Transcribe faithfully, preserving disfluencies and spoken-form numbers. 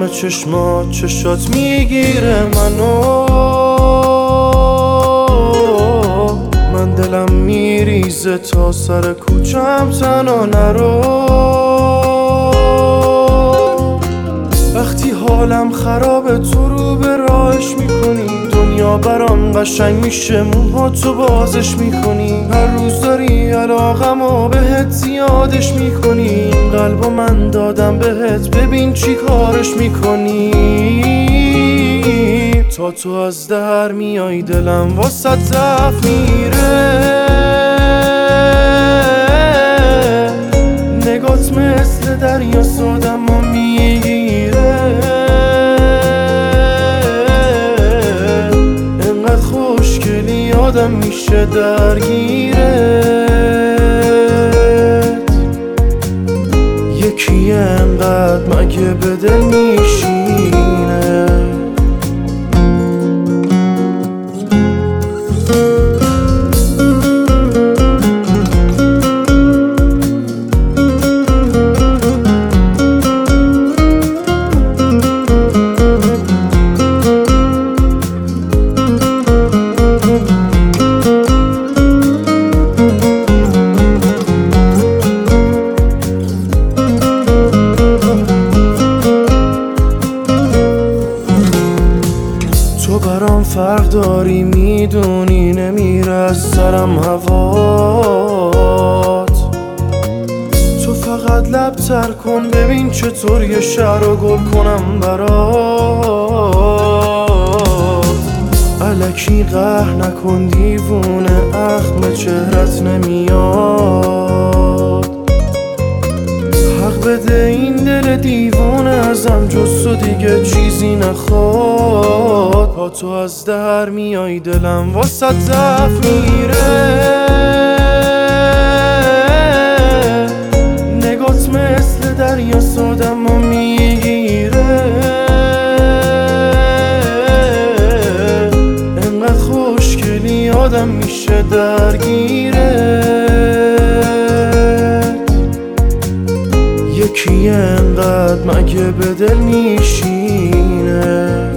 همه چشمات چشات میگیره منو، من دلم میریزه تا سر کوچم تنها نرو. وقتی حالم خرابه تو رو به راهش میکنی، دنیا برام قشنگ میشه موهاتو بازش میکنی. هر روز داری علاقمو بهت زیادش میکنی، قلبو من دادم بهت ببین چی کارش میکنی. تا تو از در میای دلم واسه ضعف میره، نگات مثل دریا سادمو میگیره. انقدر خوشگلی آدم میشه درگیرت، یکی انقدر مگه به دل میشینه. تو برام فرق داری میدونی، نمیره از سرم هوات. تو فقط لب تر کن ببین چطور یه شهر رو گل کنم برات. الکی قهر نکن دیوونه، اخم چهرت نمیاد. حق بده این دل دیوونه ازم جز تو دیگه چیزی نخواد. تا تو از در میای دلم واسه ضعف میره، نگات مثل دریا سادمو میگیره. انقدر خوشگلی آدم میشه درگیرت، یکی انقدر مگه به دل میشینه.